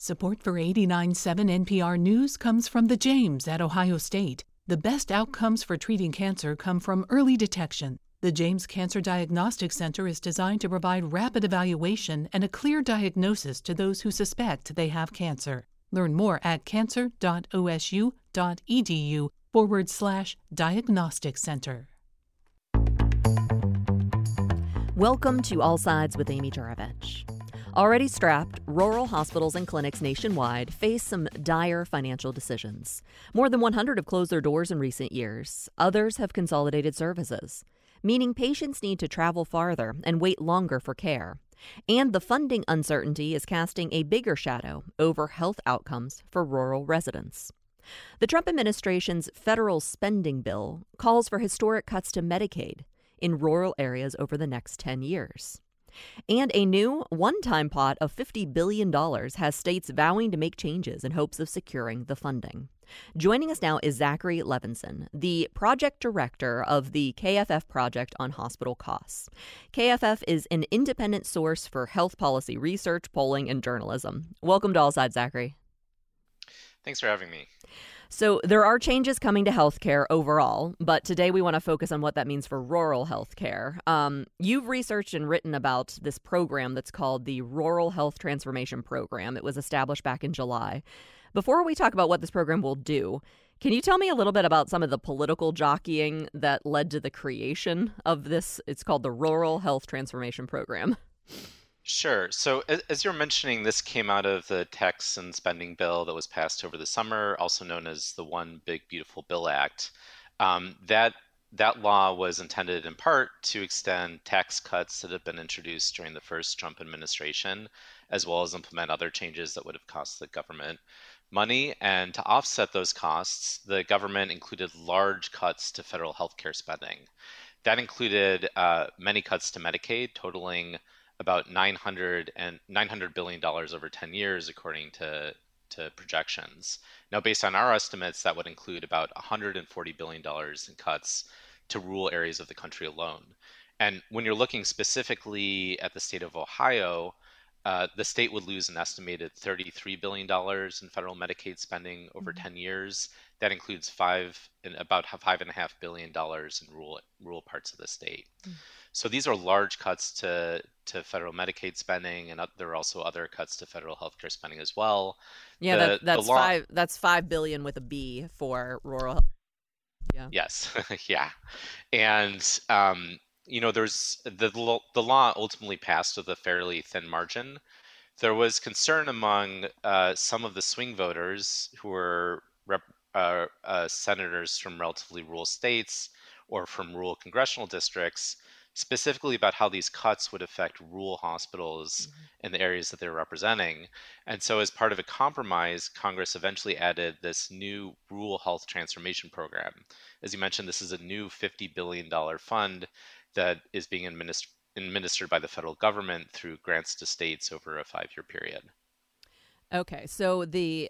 Support for 89.7 NPR News comes from the James at Ohio State. The best outcomes for treating cancer come from early detection. The James Cancer Diagnostic Center is designed to provide rapid evaluation and a clear diagnosis to those who suspect they have cancer. Learn more at cancer.osu.edu/diagnostic center. Welcome to All Sides with Amy Juravich. Already strapped, rural hospitals and clinics nationwide face some dire financial decisions. More than 100 have closed their doors in recent years. Others have consolidated services, meaning patients need to travel farther and wait longer for care. And the funding uncertainty is casting a bigger shadow over health outcomes for rural residents. The Trump administration's federal spending bill calls for historic cuts to Medicaid in rural areas over the next 10 years. And a new one-time pot of $50 billion has states vowing to make changes in hopes of securing the funding. Joining us now is Zachary Levinson, the project director of the KFF Project on Hospital Costs. KFF is an independent source for health policy research, polling, and journalism. Welcome to All Sides, Zachary. Thanks for having me. So there are changes coming to healthcare overall, but today we want to focus on what that means for rural healthcare. You've researched and written about this program that's called the Rural Health Transformation Program. It was established back in July. Before we talk about what this program will do, can you tell me a little bit about some of the political jockeying that led to the creation of this? It's called the Rural Health Transformation Program. Sure. So as you're mentioning, this came out of the tax and spending bill that was passed over the summer, also known as the One Big Beautiful Bill Act. That law was intended in part to extend tax cuts that have been introduced during the first Trump administration, as well as implement other changes that would have cost the government money. And to offset those costs, the government included large cuts to federal healthcare spending. That included many cuts to Medicaid, totaling about $900 billion over 10 years, according to projections. Now, based on our estimates, that would include about $140 billion in cuts to rural areas of the country alone. And when you're looking specifically at the state of Ohio, the state would lose an estimated $33 billion in federal Medicaid spending over 10 years. That includes about $5.5 billion in rural parts of the state. So these are large cuts to federal Medicaid spending, and there are also other cuts to federal healthcare spending as well. Yeah, that's $5 billion with a B for rural health. Yeah. Yes, yeah, and there's the law ultimately passed with a fairly thin margin. There was concern among some of the swing voters who were senators from relatively rural states or from rural congressional districts, specifically about how these cuts would affect rural hospitals in the areas that they're representing. And so as part of a compromise, Congress eventually added this new Rural Health Transformation Program. As you mentioned, this is a new $50 billion fund that is being administered by the federal government through grants to states over a 5-year period. Okay, so the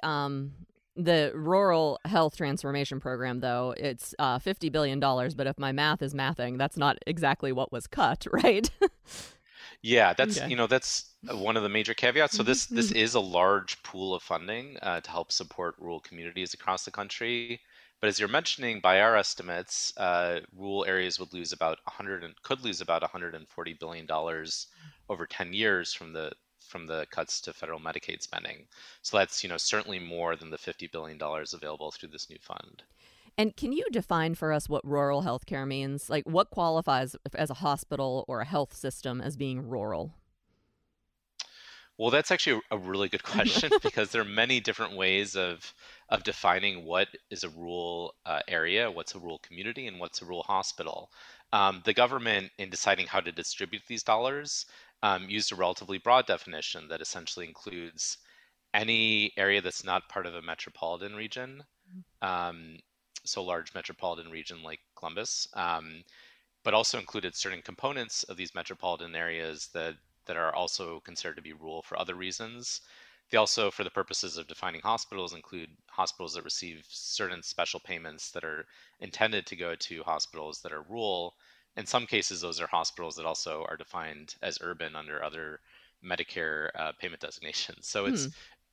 Rural Health Transformation Program, though, it's $50 billion, but if my math is mathing, that's not exactly what was cut, right? Yeah, that's one of the major caveats. So this is a large pool of funding to help support rural communities across the country. But as you're mentioning, by our estimates, rural areas could lose about $140 billion over 10 years from the cuts to federal Medicaid spending. So that's, certainly more than the $50 billion available through this new fund. And can you define for us what rural healthcare means? Like, what qualifies as a hospital or a health system as being rural? Well, that's actually a really good question because there are many different ways of defining what is a rural area, what's a rural community, and what's a rural hospital. The government, in deciding how to distribute these dollars, used a relatively broad definition that essentially includes any area that's not part of a metropolitan region, so a large metropolitan region like Columbus, but also included certain components of these metropolitan areas that are also considered to be rural for other reasons. They also, for the purposes of defining hospitals, include hospitals that receive certain special payments that are intended to go to hospitals that are rural. In some cases, those are hospitals that also are defined as urban under other Medicare payment designations. So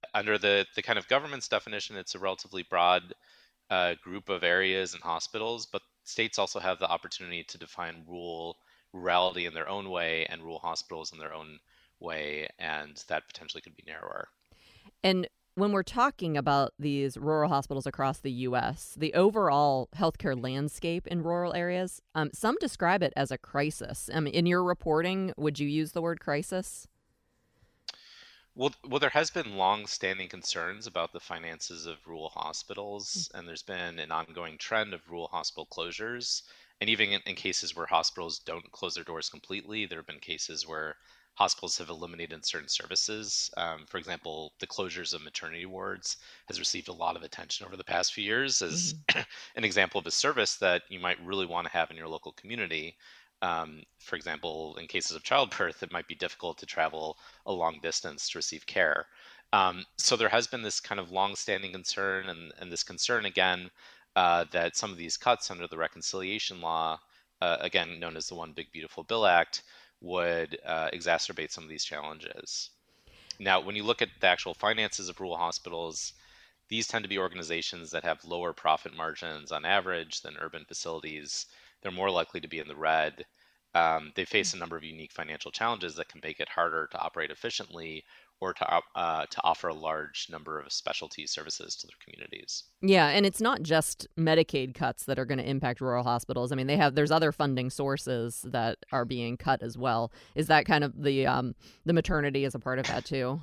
under the kind of government's definition, it's a relatively broad group of areas and hospitals, but states also have the opportunity to define rurality in their own way and rural hospitals in their own way, and that potentially could be narrower. And when we're talking about these rural hospitals across the U.S., the overall healthcare landscape in rural areas, some describe it as a crisis. I mean, in your reporting, would you use the word crisis? Well, there has been long-standing concerns about the finances of rural hospitals, and there's been an ongoing trend of rural hospital closures. And even in cases where hospitals don't close their doors completely, there have been cases where hospitals have eliminated certain services. For example, the closures of maternity wards has received a lot of attention over the past few years as an example of a service that you might really want to have in your local community. For example, in cases of childbirth, it might be difficult to travel a long distance to receive care. So there has been this kind of long-standing concern, and this concern again that some of these cuts under the reconciliation law, again known as the One Big Beautiful Bill Act, would exacerbate some of these challenges. Now, when you look at the actual finances of rural hospitals, these tend to be organizations that have lower profit margins on average than urban facilities. They're more likely to be in the red. They face a number of unique financial challenges that can make it harder to operate efficiently or to offer a large number of specialty services to their communities. Yeah, and it's not just Medicaid cuts that are going to impact rural hospitals. I mean, there's other funding sources that are being cut as well. Is that kind of the maternity as a part of that too?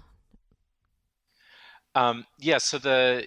Yeah, so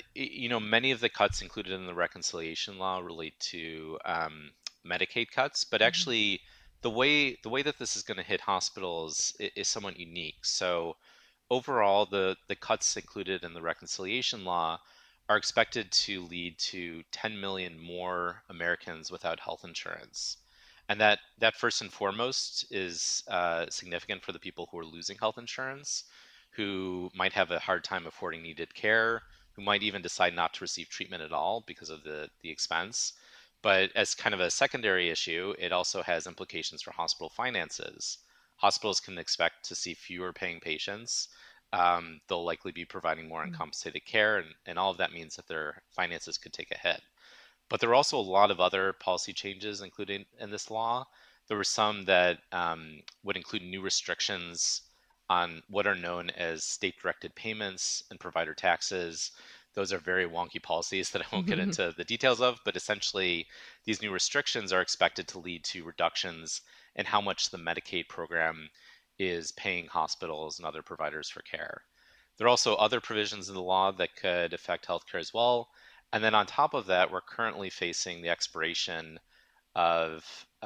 many of the cuts included in the reconciliation law relate to Medicaid cuts, but actually the way that this is going to hit hospitals is somewhat unique. So overall, the cuts included in the reconciliation law are expected to lead to 10 million more Americans without health insurance. And that first and foremost is significant for the people who are losing health insurance, who might have a hard time affording needed care, who might even decide not to receive treatment at all because of the expense. But as kind of a secondary issue, it also has implications for hospital finances. Hospitals can expect to see fewer paying patients. They'll likely be providing more uncompensated care, and all of that means that their finances could take a hit. But there are also a lot of other policy changes included in this law. There were some that would include new restrictions on what are known as state-directed payments and provider taxes. Those are very wonky policies that I won't get into the details of, but essentially these new restrictions are expected to lead to reductions in how much the Medicaid program is paying hospitals and other providers for care. There are also other provisions in the law that could affect healthcare as well. And then on top of that, we're currently facing the expiration of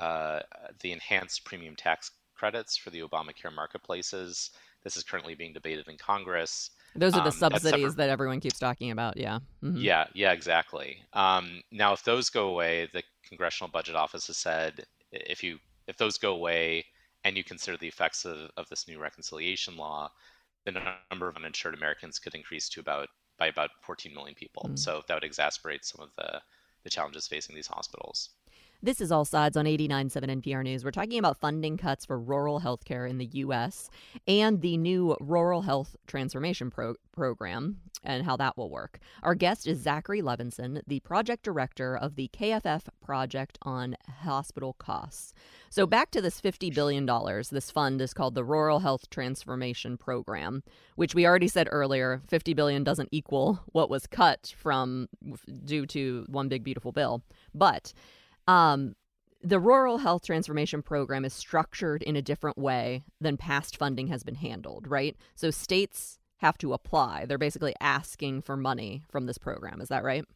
the enhanced premium tax credits for the Obamacare marketplaces. This is currently being debated in Congress. Those are the subsidies that everyone keeps talking about. Yeah. Yeah, exactly. Now, if those go away, the Congressional Budget Office has said if those go away and you consider the effects of this new reconciliation law, the number of uninsured Americans could increase by about 14 million people. So that would exacerbate some of the challenges facing these hospitals. This is All Sides on 89.7 NPR News. We're talking about funding cuts for rural health care in the U.S. and the new Rural Health Transformation Program and how that will work. Our guest is Zachary Levinson, the project director of the KFF Project on Hospital Costs. So back to this $50 billion. This fund is called the Rural Health Transformation Program, which we already said earlier, $50 billion doesn't equal what was cut due to One Big Beautiful Bill. But the Rural Health Transformation Program is structured in a different way than past funding has been handled, right? So states have to apply. They're basically asking for money from this program. Is that right?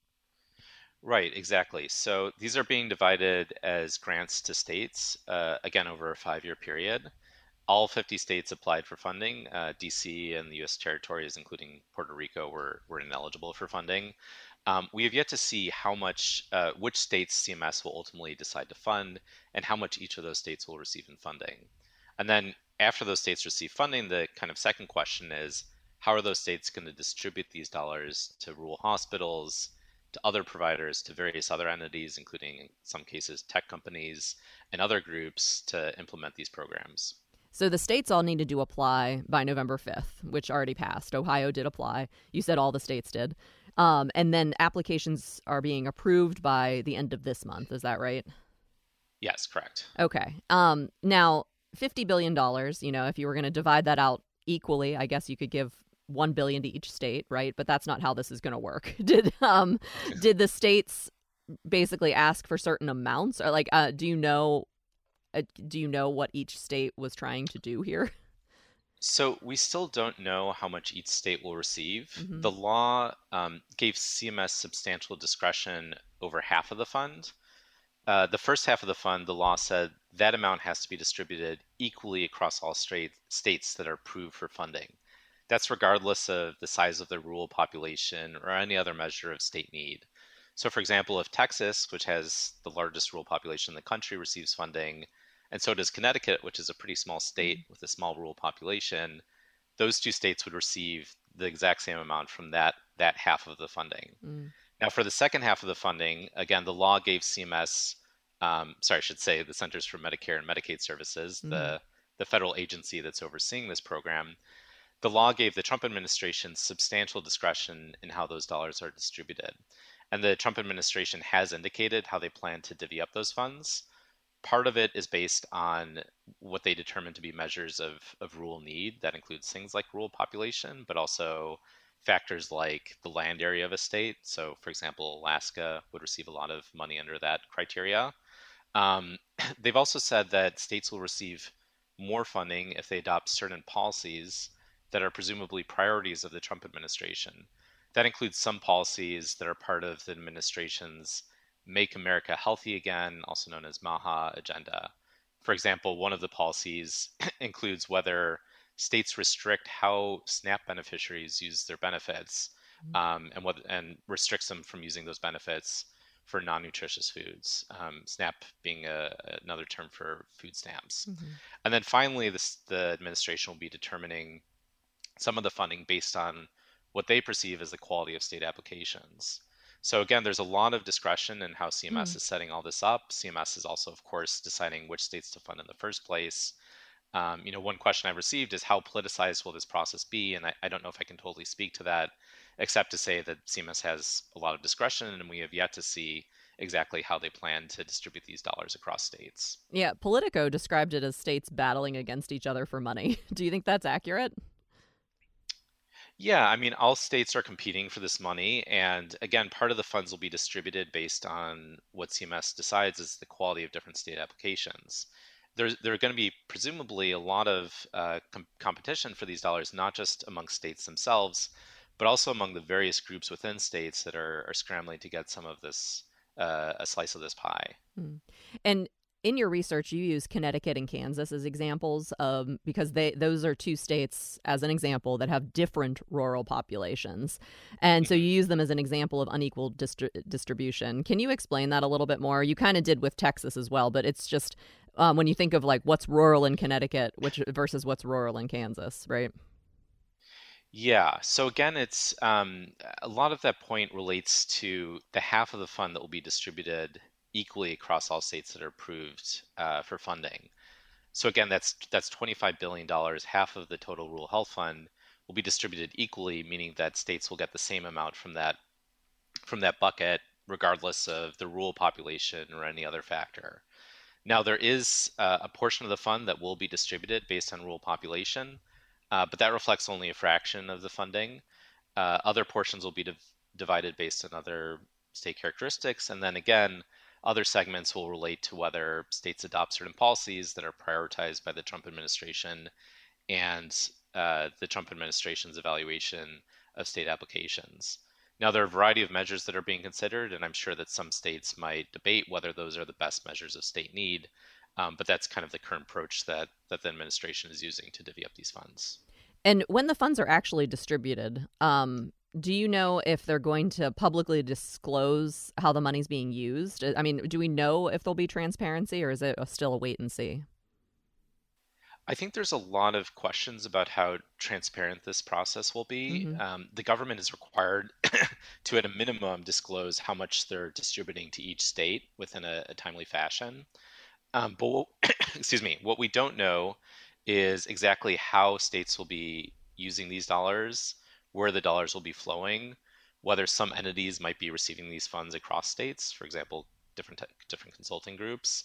Right, exactly. So these are being divided as grants to states, again, over a 5-year period. All 50 states applied for funding. DC and the U.S. territories, including Puerto Rico, were ineligible for funding. We have yet to see which states CMS will ultimately decide to fund and how much each of those states will receive in funding. And then after those states receive funding, the kind of second question is, how are those states going to distribute these dollars to rural hospitals, to other providers, to various other entities, including in some cases tech companies and other groups to implement these programs? So the states all needed to apply by November 5th, which already passed. Ohio did apply. You said all the states did. And then applications are being approved by the end of this month. Is that right? Yes, correct. Okay. Now, $50 billion, if you were going to divide that out equally, I guess you could give $1 billion to each state, right? But that's not how this is going to work. Did the states basically ask for certain amounts, or do you know what each state was trying to do here? So we still don't know how much each state will receive. Mm-hmm. The law gave CMS substantial discretion over half of the fund. The first half of the fund, the law said that amount has to be distributed equally across all states that are approved for funding. That's regardless of the size of the rural population or any other measure of state need. So, for example, if Texas, which has the largest rural population in the country, receives funding, and so does Connecticut, which is a pretty small state with a small rural population, those two states would receive the exact same amount from that half of the funding. Now, for the second half of the funding, again, the law gave CMS, I should say the Centers for Medicare and Medicaid Services, the federal agency that's overseeing this program, the law gave the Trump administration substantial discretion in how those dollars are distributed. And the Trump administration has indicated how they plan to divvy up those funds. Part of it is based on what they determine to be measures of rural need. That includes things like rural population, but also factors like the land area of a state. So, for example, Alaska would receive a lot of money under that criteria. They've also said that states will receive more funding if they adopt certain policies that are presumably priorities of the Trump administration. That includes some policies that are part of the administration's Make America Healthy Again, also known as MAHA agenda. For example, one of the policies includes whether states restrict how SNAP beneficiaries use their benefits, and restricts them from using those benefits for non-nutritious foods, SNAP being another term for food stamps. And then finally, the administration will be determining some of the funding based on what they perceive as the quality of state applications. So again, there's a lot of discretion in how CMS is setting all this up. CMS is also, of course, deciding which states to fund in the first place. One question I've received is how politicized will this process be? And I don't know if I can totally speak to that, except to say that CMS has a lot of discretion, and we have yet to see exactly how they plan to distribute these dollars across states. Yeah, Politico described it as states battling against each other for money. Do you think that's accurate? Yeah, I mean, all states are competing for this money. And again, part of the funds will be distributed based on what CMS decides is the quality of different state applications. There are going to be presumably a lot of competition for these dollars, not just among states themselves, but also among the various groups within states that are scrambling to get some of this, a slice of this pie. And in your research, you use Connecticut and Kansas as examples because those are two states, as an example, that have different rural populations. And so you use them as an example of unequal distribution. Can you explain that a little bit more? You kind of did with Texas as well, but it's just when you think of like what's rural in Connecticut versus what's rural in Kansas, right? Yeah. So again, it's a lot of that point relates to the half of the fund that will be distributed equally across all states that are approved for funding. So again, that's $25 billion. Half of the total rural health fund will be distributed equally, meaning that states will get the same amount from that bucket, regardless of the rural population or any other factor. Now, there is a portion of the fund that will be distributed based on rural population, but that reflects only a fraction of the funding. Other portions will be divided based on other state characteristics, and then again, other segments will relate to whether states adopt certain policies that are prioritized by the Trump administration and the Trump administration's evaluation of state applications. Now, there are a variety of measures that are being considered, and I'm sure that some states might debate whether those are the best measures of state need, but that's kind of the current approach that the administration is using to divvy up these funds. And when the funds are actually distributed, do you know if they're going to publicly disclose how the money's being used? I mean, do we know if there'll be transparency, or is it still a wait and see? I think there's a lot of questions about how transparent this process will be. The government is required to, at a minimum, disclose how much they're distributing to each state within a timely fashion. But excuse me, what we don't know is exactly how states will be using these dollars, where the dollars will be flowing, whether some entities might be receiving these funds across states, for example, different consulting groups.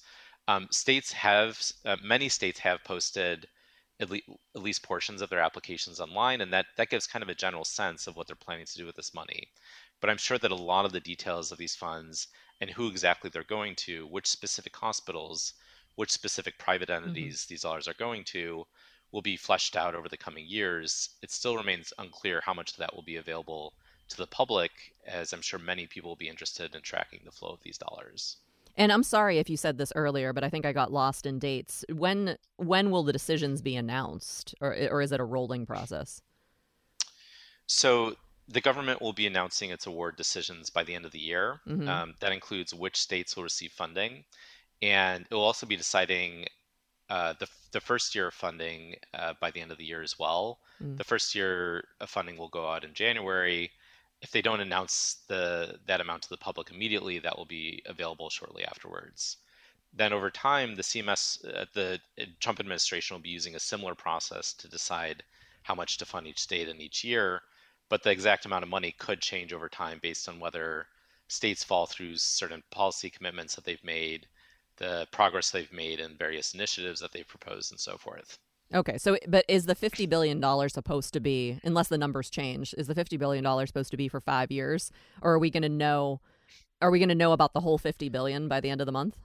Many states have posted at least portions of their applications online, and that gives kind of a general sense of what they're planning to do with this money. But I'm sure that a lot of the details of these funds and who exactly they're going to, which specific hospitals, which specific private entities these dollars are going to, will be fleshed out over the coming years. It still remains unclear how much of that will be available to the public, as I'm sure many people will be interested in tracking the flow of these dollars. And I'm sorry if you said this earlier, but I think I got lost in dates. When will the decisions be announced, or is it a rolling process? So the government will be announcing its award decisions by the end of the year. That includes which states will receive funding, and it will also be deciding the first year of funding by the end of the year as well. The first year of funding will go out in January. If they don't announce that amount to the public immediately, that will be available shortly afterwards. Then over time, the Trump administration will be using a similar process to decide how much to fund each state in each year. But the exact amount of money could change over time based on whether states fall through certain policy commitments that they've made, the progress they've made in various initiatives that they've proposed, and so forth. Okay, but is the $50 billion supposed to be, unless the numbers change, is the $50 billion supposed to be for 5 years? Or are we going to know about the whole $50 billion by the end of the month?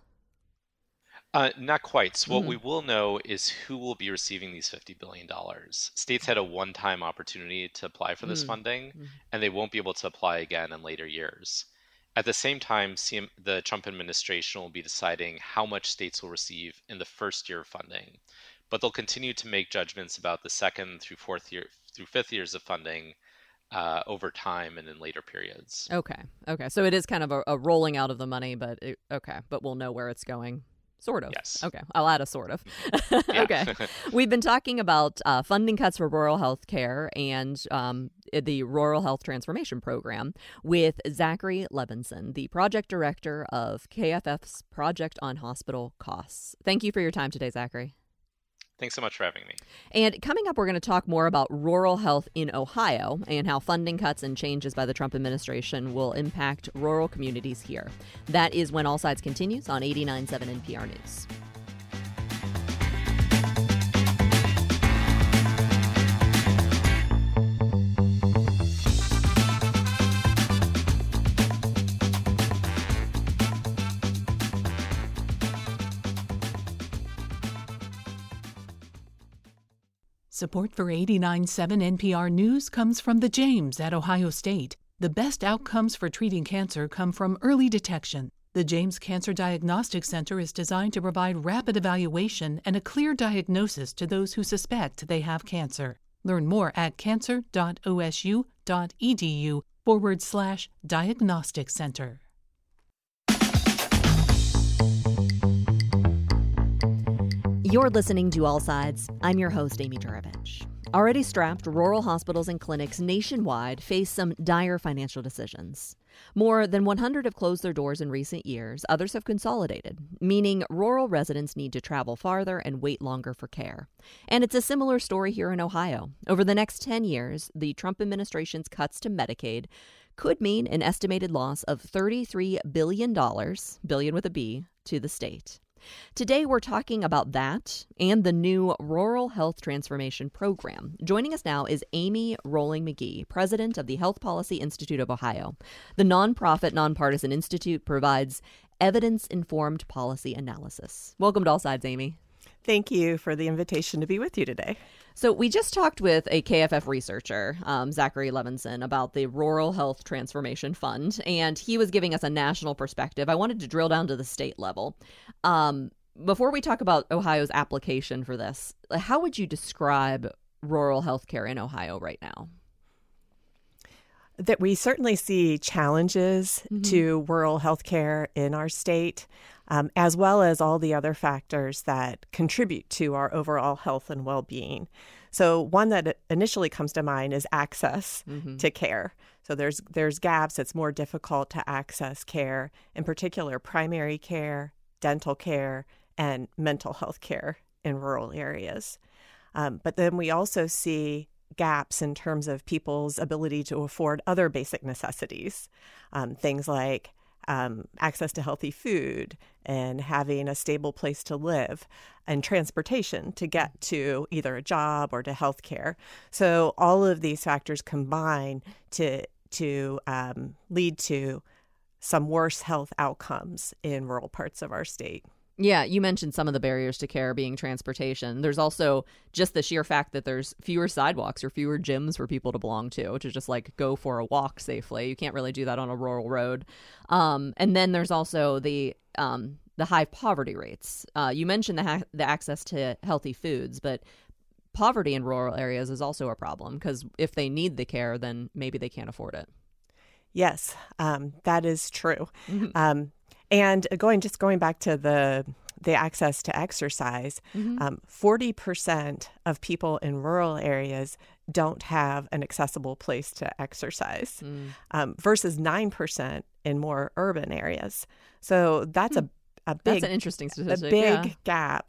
Not quite. So what we will know is who will be receiving these $50 billion. States had a one-time opportunity to apply for this funding, and they won't be able to apply again in later years. At the same time, the Trump administration will be deciding how much states will receive in the first year of funding. But they'll continue to make judgments about the second through fifth years of funding over time and in later periods. Okay. So it is kind of a rolling out of the money, but we'll know where it's going. Sort of. Yes. Okay. I'll add a sort of. Okay. We've been talking about funding cuts for rural health care and the Rural Health Transformation Program with Zachary Levinson, the project director of KFF's Project on Hospital Costs. Thank you for your time today, Zachary. Thanks so much for having me. And coming up, we're going to talk more about rural health in Ohio and how funding cuts and changes by the Trump administration will impact rural communities here. That is when All Sides continues on 89.7 NPR News. Support for 89.7 NPR News comes from the James at Ohio State. The best outcomes for treating cancer come from early detection. The James Cancer Diagnostic Center is designed to provide rapid evaluation and a clear diagnosis to those who suspect they have cancer. Learn more at cancer.osu.edu/diagnostic center. You're listening to All Sides. I'm your host, Amy Juravich. Already strapped, rural hospitals and clinics nationwide face some dire financial decisions. More than 100 have closed their doors in recent years. Others have consolidated, meaning rural residents need to travel farther and wait longer for care. And it's a similar story here in Ohio. Over the next 10 years, the Trump administration's cuts to Medicaid could mean an estimated loss of $33 billion, billion with a B, to the state. Today, we're talking about that and the new Rural Health Transformation Program. Joining us now is Amy Rolling-McGee, president of the Health Policy Institute of Ohio. The nonprofit, nonpartisan institute provides evidence-informed policy analysis. Welcome to All Sides, Amy. Thank you for the invitation to be with you today. So we just talked with a KFF researcher, Zachary Levinson, about the Rural Health Transformation Fund, and he was giving us a national perspective. I wanted to drill down to the state level. Before we talk about Ohio's application for this, how would you describe rural health care in Ohio right now? That we certainly see challenges to rural health care in our state, as well as all the other factors that contribute to our overall health and well-being. So one that initially comes to mind is access to care. So there's gaps. It's more difficult to access care, in particular primary care, dental care, and mental health care in rural areas. But then we also see gaps in terms of people's ability to afford other basic necessities, things like access to healthy food and having a stable place to live and transportation to get to either a job or to health care. So all of these factors combine to lead to some worse health outcomes in rural parts of our state. Yeah, you mentioned some of the barriers to care being transportation. There's also just the sheer fact that there's fewer sidewalks or fewer gyms for people to belong to, which is just like go for a walk safely. You can't really do that on a rural road. And then there's also the high poverty rates. You mentioned the access to healthy foods, but poverty in rural areas is also a problem because if they need the care, then maybe they can't afford it. Yes, that is true. Mm-hmm. And going back to the access to exercise, 40% of people in rural areas don't have an accessible place to exercise, versus 9% in more urban areas. So that's that's an interesting statistic. A big gap.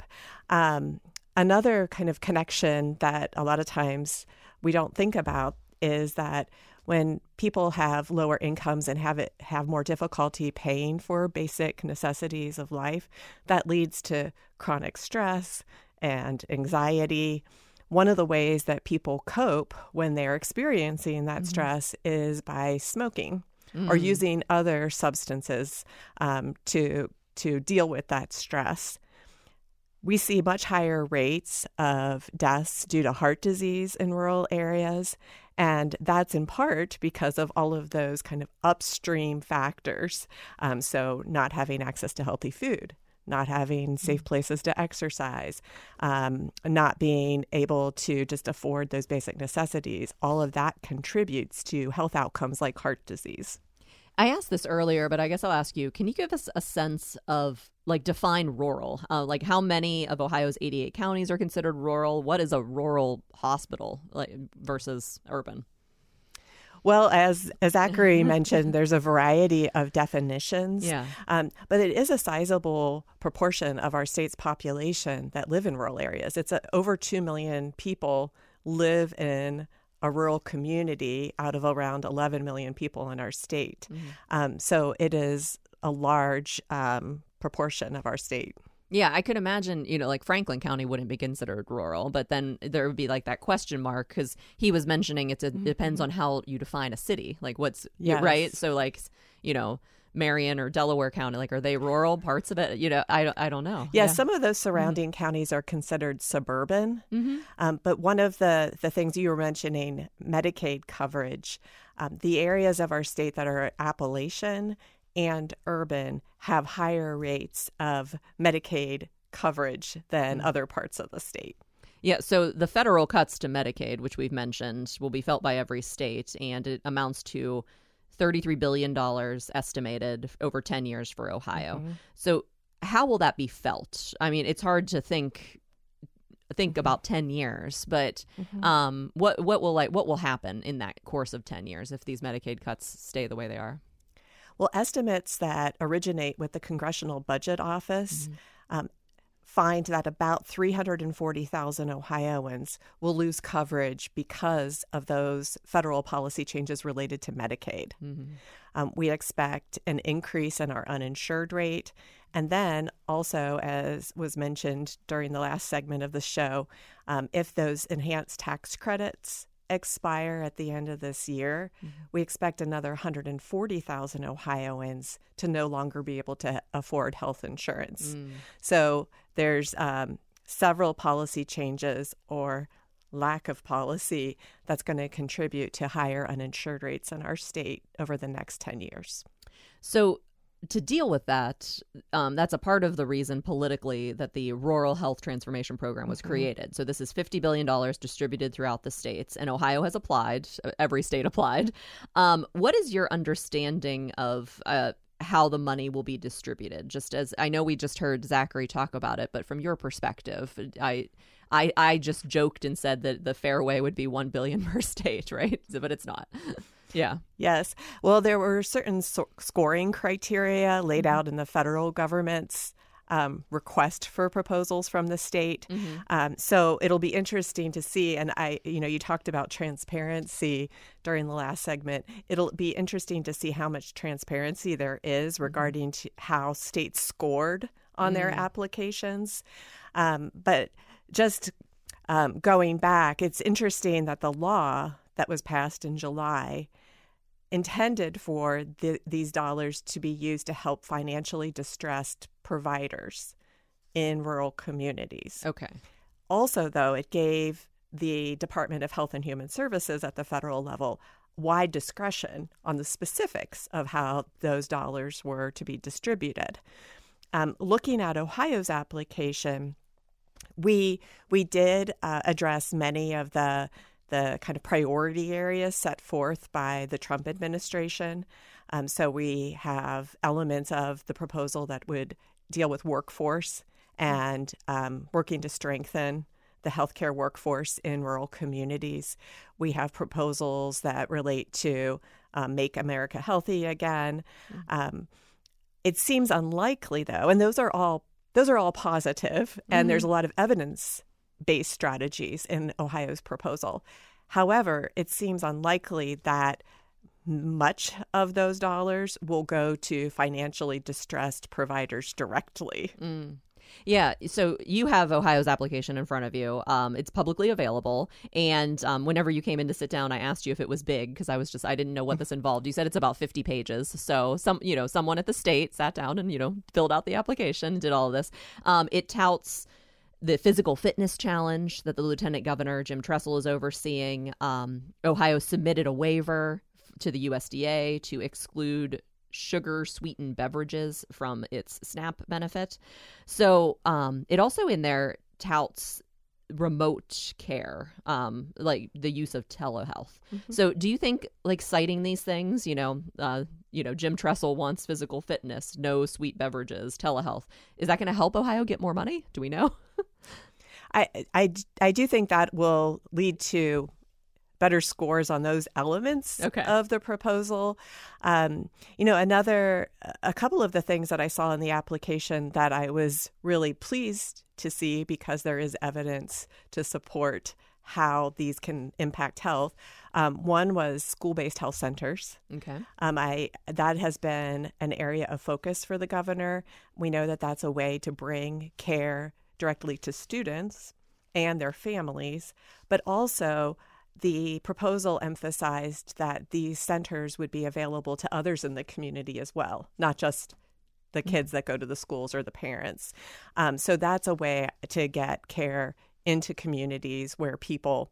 Another kind of connection that a lot of times we don't think about is that when people have lower incomes and have more difficulty paying for basic necessities of life, that leads to chronic stress and anxiety. One of the ways that people cope when they're experiencing that stress is by smoking or using other substances to deal with that stress. We see much higher rates of deaths due to heart disease in rural areas. And that's in part because of all of those kind of upstream factors. So not having access to healthy food, not having safe places to exercise, not being able to just afford those basic necessities. All of that contributes to health outcomes like heart disease. I asked this earlier, but I guess I'll ask you, can you give us a sense of, define rural? Like how many of Ohio's 88 counties are considered rural? What is a rural hospital versus urban? Well, as Zachary mentioned, there's a variety of definitions, but it is a sizable proportion of our state's population that live in rural areas. It's over 2 million people live in a rural community out of around 11 million people in our state. So it is a large proportion of our state. Yeah, I could imagine, like Franklin County wouldn't be considered rural, but then there would be like that question mark because he was mentioning it depends on how you define a city. Like what's right. So Marion or Delaware County, are they rural parts of it? I don't know. Yeah, some of those surrounding counties are considered suburban. But one of the things you were mentioning, Medicaid coverage, the areas of our state that are Appalachian and urban have higher rates of Medicaid coverage than other parts of the state. Yeah, so the federal cuts to Medicaid, which we've mentioned, will be felt by every state, and it amounts to $33 billion estimated over 10 years for Ohio. So how will that be felt? I mean, it's hard to think about 10 years, but what will happen in that course of 10 years if these Medicaid cuts stay the way they are? Well, estimates that originate with the Congressional Budget Office find that about 340,000 Ohioans will lose coverage because of those federal policy changes related to Medicaid. We expect an increase in our uninsured rate. And then also, as was mentioned during the last segment of the show, if those enhanced tax credits expire at the end of this year, we expect another 140,000 Ohioans to no longer be able to afford health insurance. So there's several policy changes or lack of policy that's going to contribute to higher uninsured rates in our state over the next 10 years. So to deal with that, that's a part of the reason politically that the Rural Health Transformation Program was created. So this is $50 billion distributed throughout the states, and Ohio has applied. Every state applied. What is your understanding of how the money will be distributed? Just as I know we just heard Zachary talk about it, but from your perspective, I just joked and said that the fair way would be $1 billion per state, right? But it's not. Yeah. Yes. Well, there were certain scoring criteria laid out in the federal government's request for proposals from the state. So it'll be interesting to see. And you talked about transparency during the last segment. It'll be interesting to see how much transparency there is regarding how states scored on their applications. But just going back, it's interesting that the law that was passed in July intended for these dollars to be used to help financially distressed providers in rural communities. Okay. Also, though, it gave the Department of Health and Human Services at the federal level wide discretion on the specifics of how those dollars were to be distributed. Looking at Ohio's application, we did address many of the kind of priority areas set forth by the Trump administration. So we have elements of the proposal that would deal with workforce and working to strengthen the healthcare workforce in rural communities. We have proposals that relate to Make America Healthy Again. It seems unlikely, though, and those are all positive, and there's a lot of evidence-based strategies in Ohio's proposal. However, it seems unlikely that much of those dollars will go to financially distressed providers directly. Yeah, so you have Ohio's application in front of you. It's publicly available. And whenever you came in to sit down, I asked you if it was big because I didn't know what this involved. You said it's about 50 pages. So someone at the state sat down and, filled out the application, did all of this. It touts the physical fitness challenge that the Lieutenant Governor, Jim Tressel, is overseeing. Ohio submitted a waiver to the USDA to exclude sugar-sweetened beverages from its SNAP benefit. So it also in there touts remote care, like the use of telehealth. So do you think, like, citing these things, Jim Tressel wants physical fitness, no sweet beverages, telehealth, is that going to help Ohio get more money? Do we know? I do think that will lead to better scores on those elements of the proposal. A couple of the things that I saw in the application that I was really pleased to see because there is evidence to support how these can impact health. One was school-based health centers. Okay. That has been an area of focus for the governor. We know that that's a way to bring care directly to students and their families, but also the proposal emphasized that these centers would be available to others in the community as well, not just the kids that go to the schools or the parents. So that's a way to get care into communities where people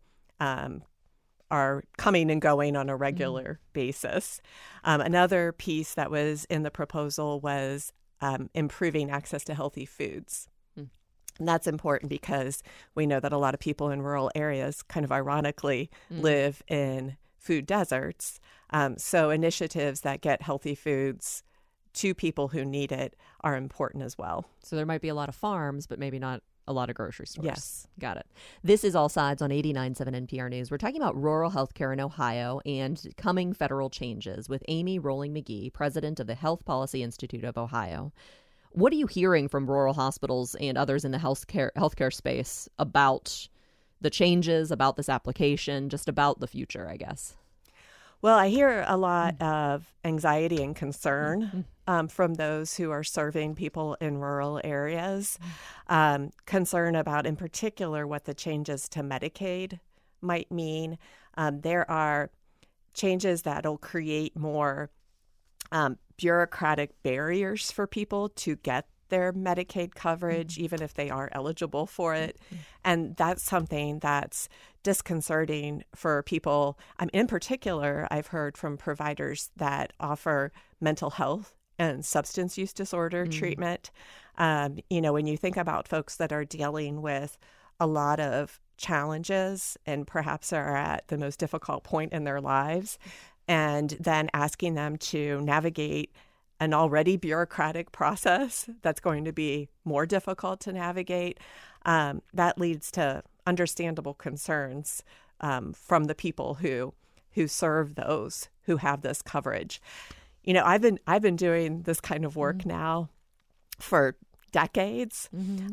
are coming and going on a regular basis. Another piece that was in the proposal was improving access to healthy foods. And that's important because we know that a lot of people in rural areas, kind of ironically, live in food deserts. So initiatives that get healthy foods to people who need it are important as well. So there might be a lot of farms, but maybe not a lot of grocery stores. Yes. Got it. This is All Sides on 89.7 NPR News. We're talking about rural healthcare in Ohio and coming federal changes with Amy Rolling McGee, president of the Health Policy Institute of Ohio. What are you hearing from rural hospitals and others in the healthcare space about the changes, about this application, just about the future, I guess? Well, I hear a lot of anxiety and concern from those who are serving people in rural areas, concern about, in particular, what the changes to Medicaid might mean. There are changes that will create more bureaucratic barriers for people to get their Medicaid coverage, even if they are eligible for it. And that's something that's disconcerting for people. In particular, I've heard from providers that offer mental health and substance use disorder treatment. When you think about folks that are dealing with a lot of challenges and perhaps are at the most difficult point in their lives, and then asking them to navigate an already bureaucratic process that's going to be more difficult to navigate, that leads to understandable concerns from the people who serve those who have this coverage. I've been doing this kind of work now for decades.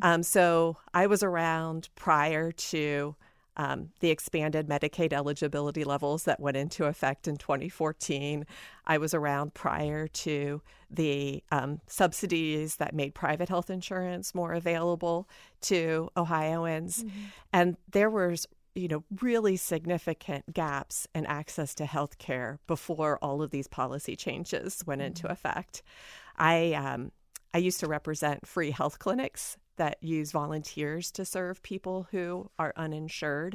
So I was around prior to the expanded Medicaid eligibility levels that went into effect in 2014. I was around prior to the subsidies that made private health insurance more available to Ohioans. And there was really significant gaps in access to health care before all of these policy changes went into effect. I used to represent free health clinics that use volunteers to serve people who are uninsured.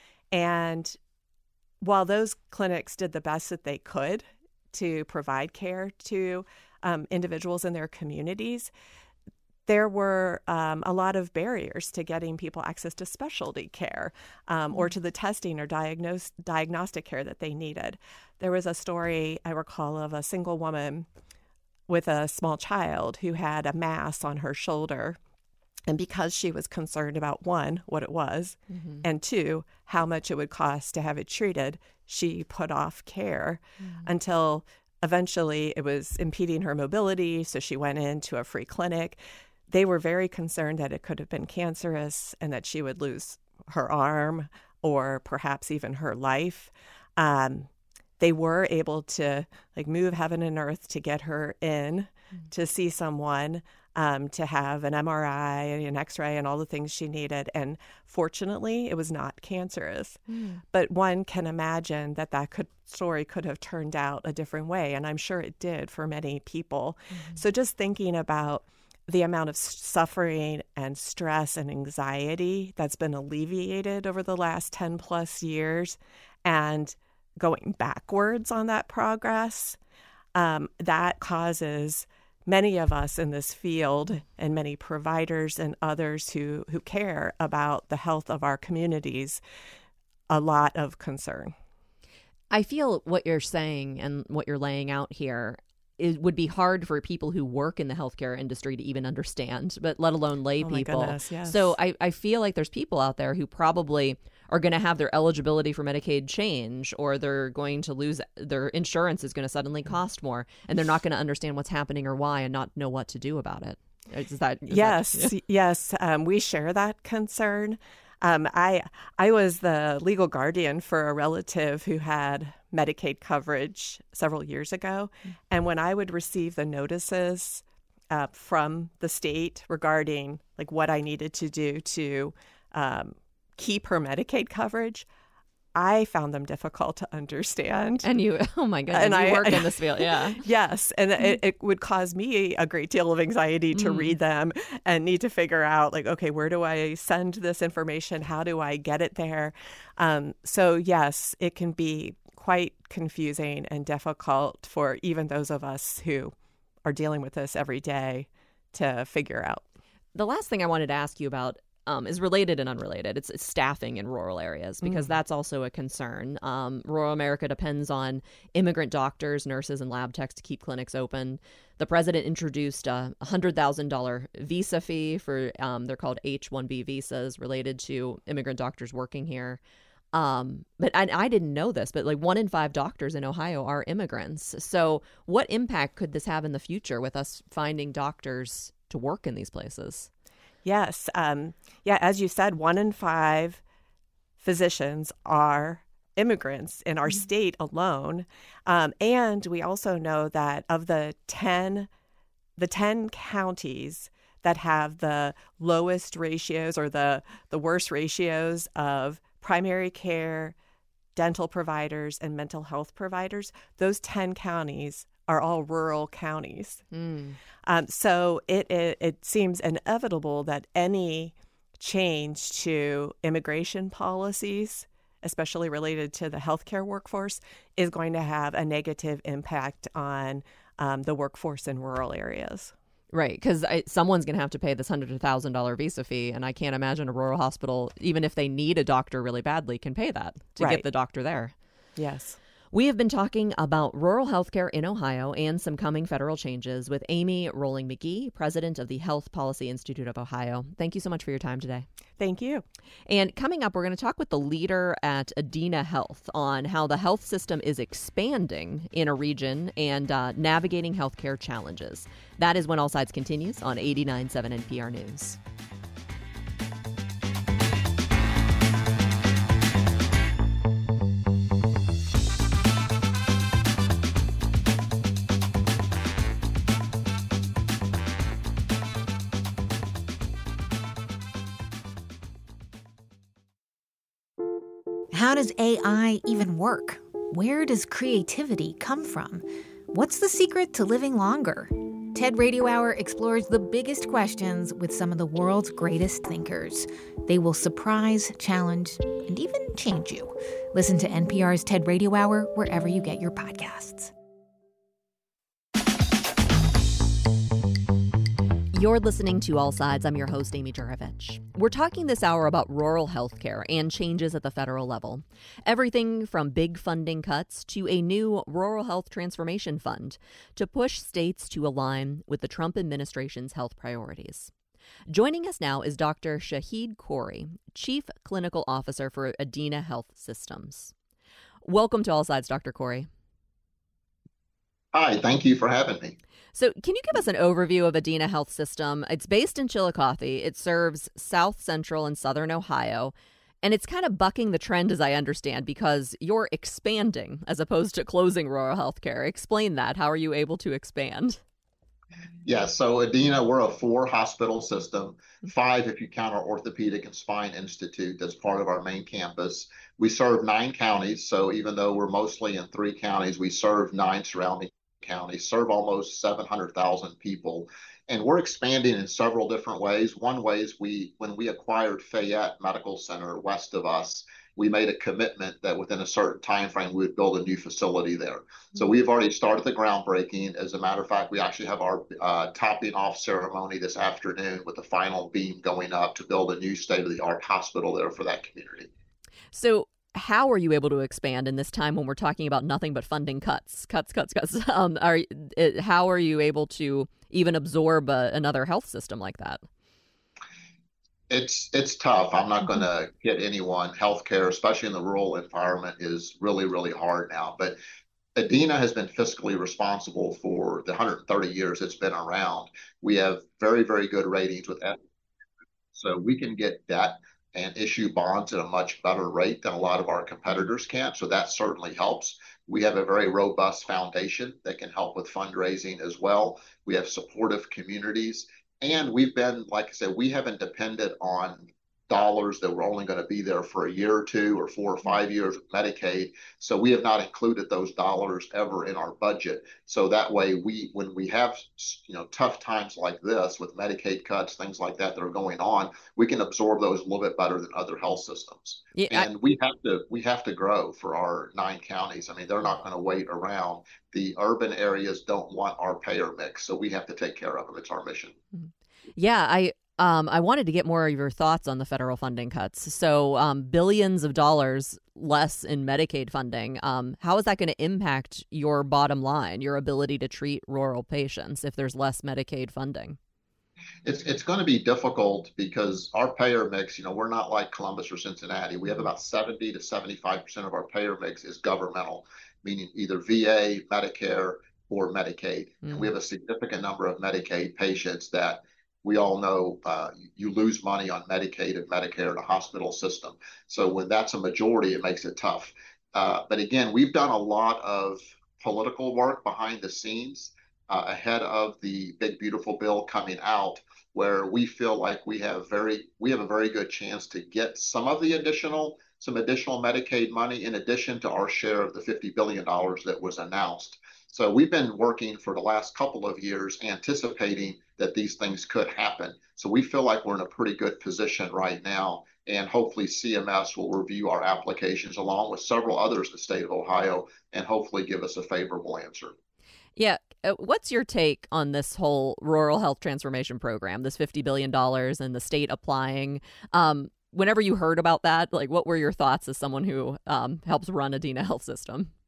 And while those clinics did the best that they could to provide care to individuals in their communities, there were a lot of barriers to getting people access to specialty care or to the testing or diagnostic care that they needed. There was a story I recall of a single woman with a small child who had a mass on her shoulder. And because she was concerned about, one, what it was, and two, how much it would cost to have it treated, she put off care until eventually it was impeding her mobility. So she went into a free clinic. They were very concerned that it could have been cancerous and that she would lose her arm or perhaps even her life. They were able to move heaven and earth to get her in to see someone, to have an MRI, an X-ray, and all the things she needed. And fortunately, it was not cancerous. But one can imagine that story could have turned out a different way, and I'm sure it did for many people. So just thinking about the amount of suffering and stress and anxiety that's been alleviated over the last 10 plus years and going backwards on that progress, that causes many of us in this field and many providers and others who care about the health of our communities a lot of concern. I feel what you're saying and what you're laying out here, it would be hard for people who work in the healthcare industry to even understand, but let alone lay people. My goodness, yes. So I feel like there's people out there who probably are going to have their eligibility for Medicaid change, or they're going to lose their insurance is going to suddenly cost more, and they're not going to understand what's happening or why and not know what to do about it. Yes. We share that concern. I was the legal guardian for a relative who had Medicaid coverage several years ago. And when I would receive the notices from the state regarding what I needed to do to keep her Medicaid coverage, I found them difficult to understand. And you, oh my goodness, and you work in this field, yeah. Yes, and it would cause me a great deal of anxiety to read them and need to figure out, okay, where do I send this information? How do I get it there? So yes, it can be quite confusing and difficult for even those of us who are dealing with this every day to figure out. The last thing I wanted to ask you about is related and unrelated. It's staffing in rural areas, because that's also a concern. Rural America depends on immigrant doctors, nurses, and lab techs to keep clinics open. The president introduced a $100,000 visa fee for, they're called H-1B visas, related to immigrant doctors working here. But I didn't know this, but 1 in 5 doctors in Ohio are immigrants. So what impact could this have in the future with us finding doctors to work in these places? Yes. As you said, 1 in 5 physicians are immigrants in our state alone. And we also know that of the 10 counties that have the lowest ratios or the worst ratios of primary care, dental providers, and mental health providers, those 10 counties are all rural counties. So it seems inevitable that any change to immigration policies, especially related to the healthcare workforce, is going to have a negative impact on the workforce in rural areas. Right, because someone's going to have to pay this $100,000 visa fee, and I can't imagine a rural hospital, even if they need a doctor really badly, can pay that to get the doctor there. Yes. We have been talking about rural healthcare in Ohio and some coming federal changes with Amy Rolling McGee, president of the Health Policy Institute of Ohio. Thank you so much for your time today. Thank you. And coming up, we're going to talk with the leader at Adena Health on how the health system is expanding in a region and navigating healthcare challenges. That is when All Sides continues on 89.7 NPR News. How does AI even work? Where does creativity come from? What's the secret to living longer? TED Radio Hour explores the biggest questions with some of the world's greatest thinkers. They will surprise, challenge, and even change you. Listen to NPR's TED Radio Hour wherever you get your podcasts. You're listening to All Sides. I'm your host, Amy Juravich. We're talking this hour about rural health care and changes at the federal level. Everything from big funding cuts to a new Rural Health Transformation Fund to push states to align with the Trump administration's health priorities. Joining us now is Dr. Shahid Khoury, Chief Clinical Officer for Adena Health Systems. Welcome to All Sides, Dr. Khoury. Hi, thank you for having me. So can you give us an overview of Adena Health System? It's based in Chillicothe. It serves South Central and Southern Ohio. And it's kind of bucking the trend, as I understand, because you're expanding as opposed to closing rural health care. Explain that. How are you able to expand? Yeah, so Adena, we're a 4-hospital system, 5 if you count our Orthopedic and Spine Institute that's part of our main campus. We serve 9 counties, so even though we're mostly in 3 counties, we serve 9 surrounding counties, serve almost 700,000 people. And we're expanding in several different ways. One way is when we acquired Fayette Medical Center west of us, we made a commitment that within a certain time frame we would build a new facility there. So we've already started the groundbreaking. As a matter of fact, we actually have our topping off ceremony this afternoon with the final beam going up to build a new state-of-the-art hospital there for that community. So how are you able to expand in this time when we're talking about nothing but funding cuts? How are you able to even absorb another health system like that? It's tough. I'm not going to hit anyone. Healthcare, especially in the rural environment, is really, really hard now. But Adena has been fiscally responsible for the 130 years it's been around. We have very, very good ratings with that. So we can get debt and issue bonds at a much better rate than a lot of our competitors can. So that certainly helps. We have a very robust foundation that can help with fundraising as well. We have supportive communities. And we've been, like I said, we haven't depended on dollars that were only going to be there for a year or 2 or 4 or 5 years with Medicaid. So we have not included those dollars ever in our budget. So that way, when we have tough times like this with Medicaid cuts, things like that are going on, we can absorb those a little bit better than other health systems. Yeah, and we have to grow for our 9 counties. I mean, they're not going to wait around. The urban areas don't want our payer mix, so we have to take care of them. It's our mission. Yeah, I wanted to get more of your thoughts on the federal funding cuts. So billions of dollars less in Medicaid funding. How is that going to impact your bottom line, your ability to treat rural patients if there's less Medicaid funding? It's going to be difficult because our payer mix, we're not like Columbus or Cincinnati. We have about 70 to 75% of our payer mix is governmental, meaning either VA, Medicare, or Medicaid. And we have a significant number of Medicaid patients that we all know you lose money on Medicaid and Medicare in a hospital system. So when that's a majority, it makes it tough. But again, we've done a lot of political work behind the scenes ahead of the Big Beautiful Bill coming out, where we feel like we have a very good chance to get some additional Medicaid money in addition to our share of the $50 billion that was announced. So we've been working for the last couple of years anticipating that these things could happen. So we feel like we're in a pretty good position right now, and hopefully CMS will review our applications along with several others in the state of Ohio and hopefully give us a favorable answer. Yeah. What's your take on this whole Rural Health Transformation Program, this $50 billion and the state applying? Whenever you heard about that, what were your thoughts as someone who helps run Adena Health System?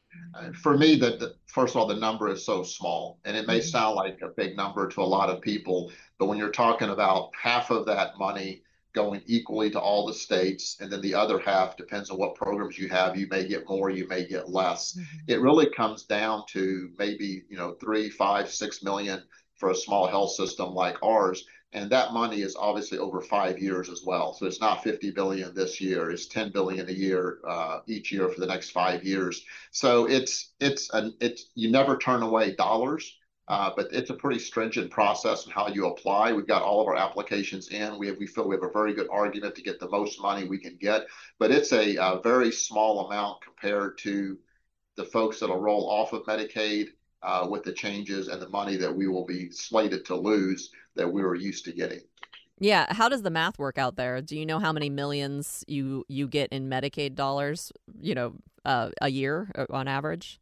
For me, first of all, the number is so small, and it may sound like a big number to a lot of people, but when you're talking about half of that money going equally to all the states, and then the other half depends on what programs you have. You may get more, you may get less. It really comes down to maybe 3, 5, 6 million for a small health system like ours. And that money is obviously over 5 years as well. So it's not 50 billion this year; it's 10 billion a year each year for the next 5 years. So it's you never turn away dollars, but it's a pretty stringent process in how you apply. We've got all of our applications in. We feel we have a very good argument to get the most money we can get, but it's a very small amount compared to the folks that'll roll off of Medicaid with the changes and the money that we will be slated to lose that we were used to getting. Yeah. How does the math work out there? Do you know how many millions you get in Medicaid dollars, a year on average?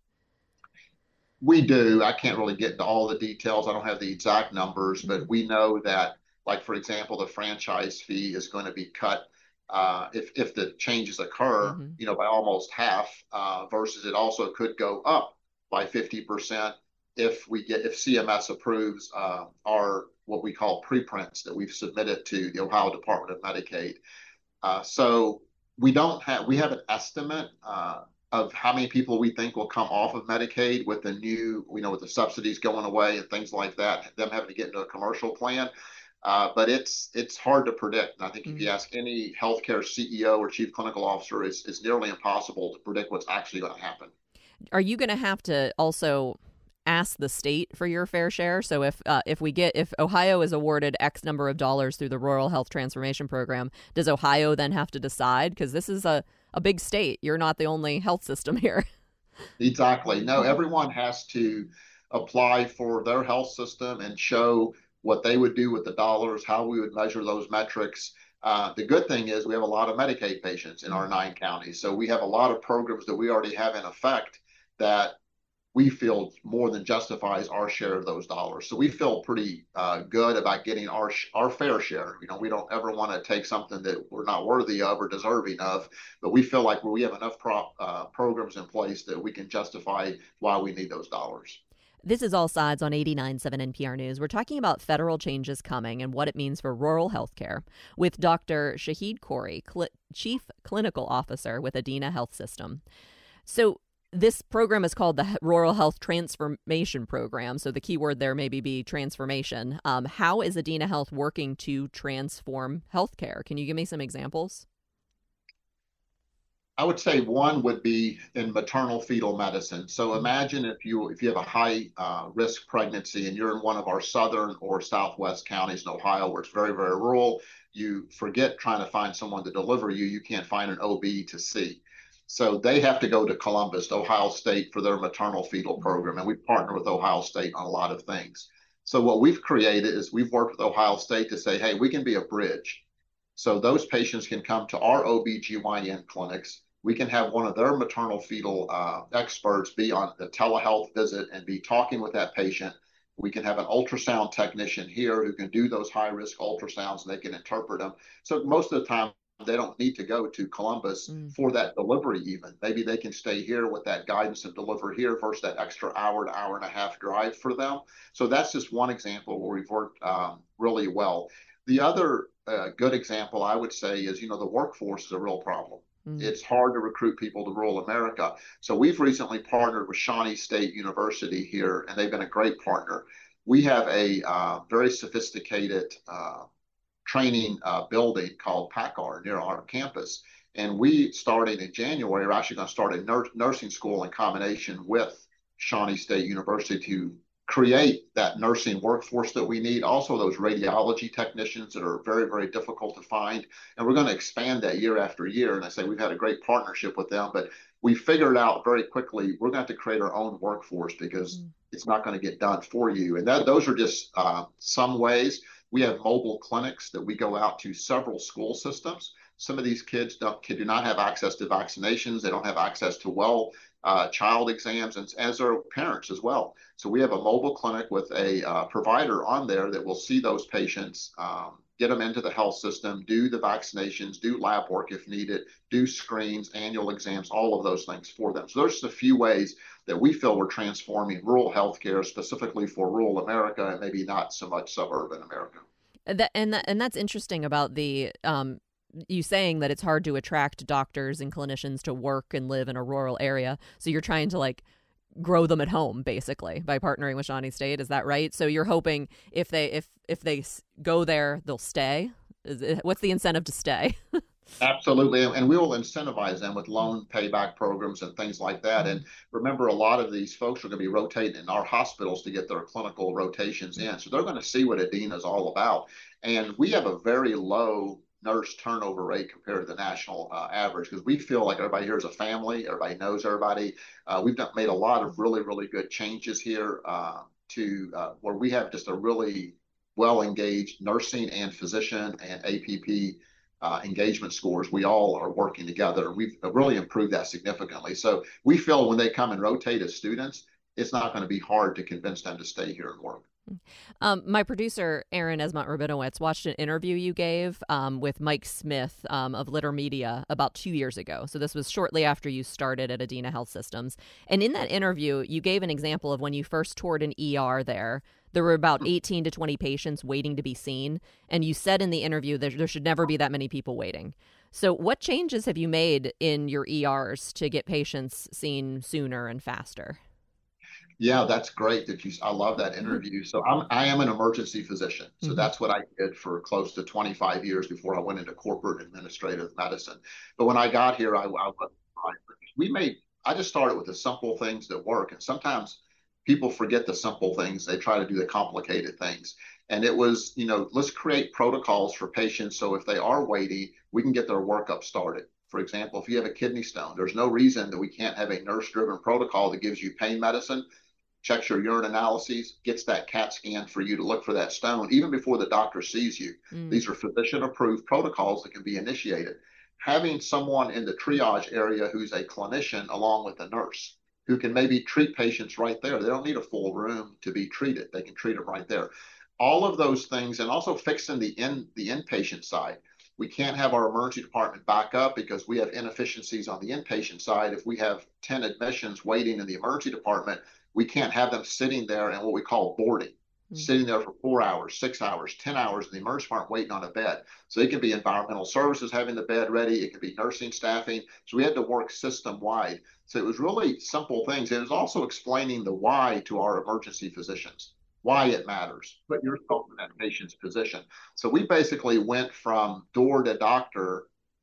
We do. I can't really get into all the details. I don't have the exact numbers, but we know that, like, for example, the franchise fee is going to be cut if the changes occur, by almost half, versus it also could go up by 50% if CMS approves our what we call preprints that we've submitted to the Ohio Department of Medicaid. So we have an estimate of how many people we think will come off of Medicaid with the new, with the subsidies going away and things like that, them having to get into a commercial plan. But it's hard to predict. And I think if you ask any healthcare CEO or chief clinical officer, it's nearly impossible to predict what's actually going to happen. Are you going to have to also ask the state for your fair share? So if Ohio is awarded X number of dollars through the Rural Health Transformation Program, does Ohio then have to decide? Because this is a big state. You're not the only health system here. Exactly. No, everyone has to apply for their health system and show what they would do with the dollars, how we would measure those metrics. The good thing is we have a lot of Medicaid patients in our 9 counties. So we have a lot of programs that we already have in effect that we feel more than justifies our share of those dollars. So we feel pretty good about getting our fair share. We don't ever want to take something that we're not worthy of or deserving of, but we feel like we have enough programs in place that we can justify why we need those dollars. This is All Sides on 89.7 NPR News. We're talking about federal changes coming and what it means for rural healthcare with Dr. Shahid Khoury, Chief Clinical Officer with Adena Health System. So this program is called the Rural Health Transformation Program. So the key word there maybe be transformation. How is Adena Health working to transform healthcare? Can you give me some examples? I would say one would be in maternal fetal medicine. So imagine if you have a high risk pregnancy and you're in one of our southern or southwest counties in Ohio where it's very, very rural, you forget trying to find someone to deliver you. You can't find an OB to see. So they have to go to Columbus, Ohio State, for their maternal fetal program. And we partner with Ohio State on a lot of things. So what we've created is we've worked with Ohio State to say, hey, we can be a bridge. So those patients can come to our OBGYN clinics. We can have one of their maternal fetal experts be on the telehealth visit and be talking with that patient. We can have an ultrasound technician here who can do those high risk ultrasounds and they can interpret them. So most of the time, they don't need to go to Columbus for that delivery even. Maybe they can stay here with that guidance and deliver here versus that extra hour to hour and a half drive for them. So that's just one example where we've worked really well. The other good example I would say is, the workforce is a real problem. It's hard to recruit people to rural America. So we've recently partnered with Shawnee State University here, and they've been a great partner. We have a very sophisticated training building called PACCAR near our campus. And we, starting in January, are actually going to start a nursing school in combination with Shawnee State University to create that nursing workforce that we need. Also, those radiology technicians that are very, very difficult to find. And we're going to expand that year after year. And I say we've had a great partnership with them, but we figured out very quickly we're going to have to create our own workforce because it's not going to get done for you. And those are just some ways. We have mobile clinics that we go out to several school systems. Some of these kids do not have access to vaccinations. They don't have access to child exams, and as their parents as well. So we have a mobile clinic with a provider on there that will see those patients get them into the health system, do the vaccinations, do lab work if needed, do screens, annual exams, all of those things for them. So there's just a few ways that we feel we're transforming rural healthcare specifically for rural America and maybe not so much suburban America. And that's interesting about the you saying that it's hard to attract doctors and clinicians to work and live in a rural area. So you're trying to like grow them at home basically by partnering with Shawnee State. Is that right? So you're hoping if they go there, they'll stay. What's the incentive to stay? Absolutely. And we will incentivize them with loan payback programs and things like that. And remember, a lot of these folks are going to be rotating in our hospitals to get their clinical rotations in. So they're going to see what Adena is all about. And we have a very low nurse turnover rate compared to the national average because we feel like everybody here is a family. Everybody knows everybody. We've made a lot of really, really good changes here to where we have just a really well-engaged nursing and physician and APP engagement scores. We all are working together. We've really improved that significantly. So we feel when they come and rotate as students, it's not going to be hard to convince them to stay here and work. My producer, Aaron Esmont-Rabinowitz, watched an interview you gave with Mike Smith of Litter Media about 2 years ago. So this was shortly after you started at Adena Health Systems. And in that interview, you gave an example of when you first toured an ER there. There were about 18 to 20 patients waiting to be seen. And you said in the interview that there should never be that many people waiting. So what changes have you made in your ERs to get patients seen sooner and faster? Yeah, that's great I love that interview. So I am an emergency physician. So that's what I did for close to 25 years before I went into corporate administrative medicine. But when I got here, I just started with the simple things that work. And sometimes people forget the simple things. They try to do the complicated things. And it was, let's create protocols for patients. So if they are waiting, we can get their workup started. For example, if you have a kidney stone, there's no reason that we can't have a nurse-driven protocol that gives you pain medicine, checks your urine analyses, gets that CAT scan for you to look for that stone, even before the doctor sees you. These are physician-approved protocols that can be initiated. Having someone in the triage area who's a clinician along with a nurse who can maybe treat patients right there. They don't need a full room to be treated. They can treat them right there. All of those things, and also fixing the inpatient side. We can't have our emergency department back up because we have inefficiencies on the inpatient side. If we have 10 admissions waiting in the emergency department, we can't have them sitting there in what we call boarding, sitting there for 4 hours, 6 hours, 10 hours in the emergency department waiting on a bed. So it can be environmental services having the bed ready. It can be nursing staffing. So we had to work system-wide. So it was really simple things. It was also explaining the why to our emergency physicians, why it matters. Put yourself in that patient's position. So we basically went from door to doctor.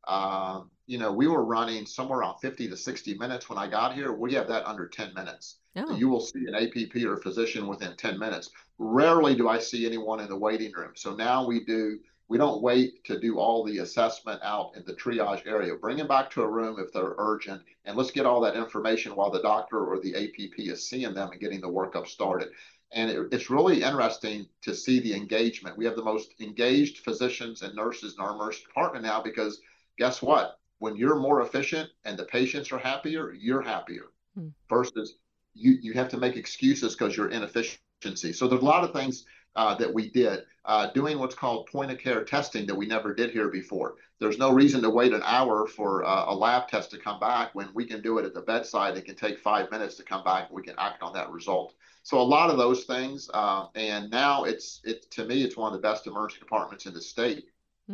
We were running somewhere around 50 to 60 minutes when I got here. We have that under 10 minutes. Oh. So you will see an APP or a physician within 10 minutes. Rarely do I see anyone in the waiting room. So now we don't wait to do all the assessment out in the triage area. Bring them back to a room if they're urgent, and let's get all that information while the doctor or the APP is seeing them and getting the workup started. And it's really interesting to see the engagement. We have the most engaged physicians and nurses in our emergency department now because guess what? When you're more efficient and the patients are happier, you're happier. Versus you have to make excuses because you're inefficiency. So there's a lot of things that we did. Doing what's called point-of-care testing that we never did here before. There's no reason to wait an hour for a lab test to come back when we can do it at the bedside. It can take 5 minutes to come back and we can act on that result. So a lot of those things, and now to me, it's one of the best emergency departments in the state.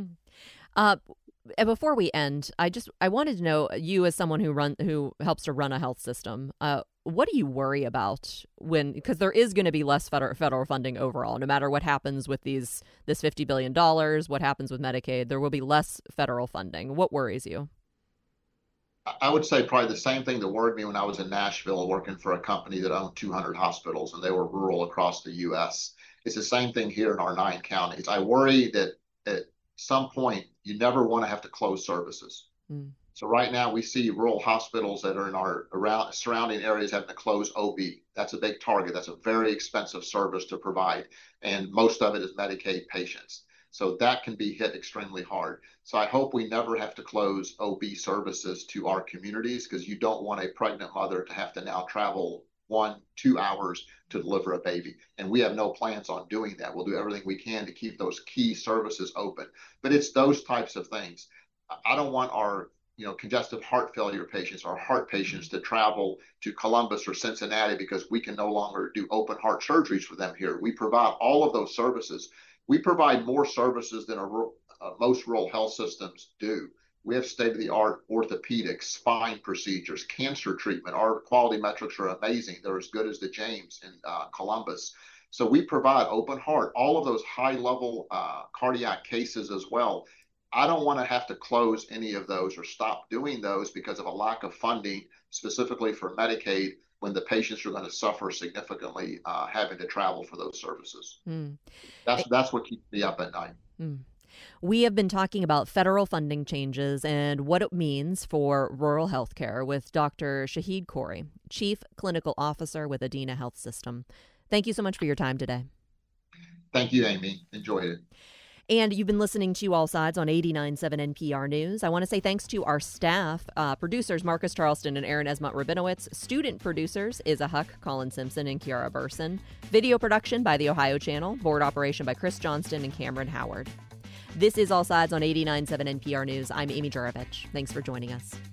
Before we end, I wanted to know, you as someone who helps to run a health system, what do you worry about because there is going to be less federal funding overall, no matter what happens with this $50 billion, what happens with Medicaid, there will be less federal funding. What worries you? I would say probably the same thing that worried me when I was in Nashville working for a company that owned 200 hospitals and they were rural across the U.S. It's the same thing here in our 9 counties. I worry that at some point you never want to have to close services. So right now we see rural hospitals that are in our surrounding areas having to close OB. That's a big target. That's a very expensive service to provide. And most of it is Medicaid patients. So that can be hit extremely hard. So I hope we never have to close OB services to our communities because you don't want a pregnant mother to have to now travel 1-2 hours to deliver a baby. And we have no plans on doing that. We'll do everything we can to keep those key services open. But it's those types of things. I don't want our congestive heart failure patients, our heart patients, to travel to Columbus or Cincinnati because we can no longer do open heart surgeries for them here. We provide all of those services. We provide more services than most rural health systems do. We have state-of-the-art orthopedics, spine procedures, cancer treatment. Our quality metrics are amazing. They're as good as the James in Columbus. So we provide open heart, all of those high-level cardiac cases as well. I don't want to have to close any of those or stop doing those because of a lack of funding, specifically for Medicaid, when the patients are going to suffer significantly having to travel for those services. That's what keeps me up at night. We have been talking about federal funding changes and what it means for rural health care with Dr. Shahid Khoury, Chief Clinical Officer with Adena Health System. Thank you so much for your time today. Thank you, Amy. Enjoyed it. And you've been listening to All Sides on 89.7 NPR News. I want to say thanks to our staff, producers Marcus Charleston and Aaron Esmont-Rabinowitz, student producers Isa Huck, Colin Simpson, and Kiara Burson, video production by the Ohio Channel, board operation by Chris Johnston and Cameron Howard. This is All Sides on 89.7 NPR News. I'm Amy Juravich. Thanks for joining us.